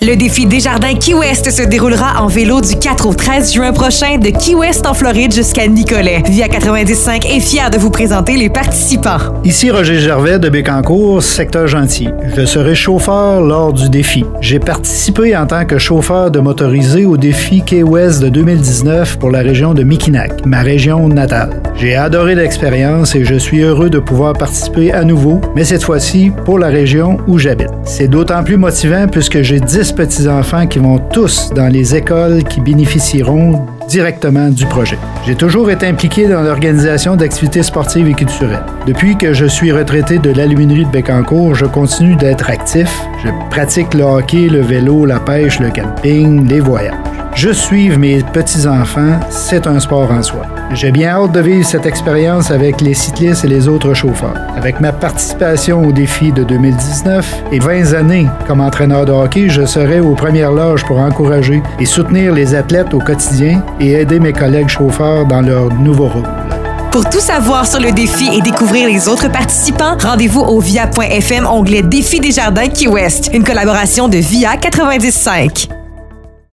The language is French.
Le défi Desjardins Key West se déroulera en vélo du 4 au 13 juin prochain de Key West en Floride jusqu'à Nicolet. Via 95 est fier de vous présenter les participants. Ici Roger Gervais de Bécancour, secteur Gentil. Je serai chauffeur lors du défi. J'ai participé en tant que chauffeur de motorisé au défi Key West de 2019 pour la région de Mikinak, ma région natale. J'ai adoré l'expérience et je suis heureux de pouvoir participer à nouveau, mais cette fois-ci pour la région où j'habite. C'est d'autant plus motivant puisque j'ai 10 petits-enfants qui vont tous dans les écoles qui bénéficieront directement du projet. J'ai toujours été impliqué dans l'organisation d'activités sportives et culturelles. Depuis que je suis retraité de l'aluminerie de Bécancour, je continue d'être actif. Je pratique le hockey, le vélo, la pêche, le camping, les voyages. Juste suivre mes petits-enfants, c'est un sport en soi. J'ai bien hâte de vivre cette expérience avec les cyclistes et les autres chauffeurs. Avec ma participation au défi de 2019 et 20 années comme entraîneur de hockey, je serai aux premières loges pour encourager et soutenir les athlètes au quotidien et aider mes collègues chauffeurs dans leur nouveau rôle. Pour tout savoir sur le défi et découvrir les autres participants, rendez-vous au via.fm onglet Défi Desjardins Key West, une collaboration de VIA 95.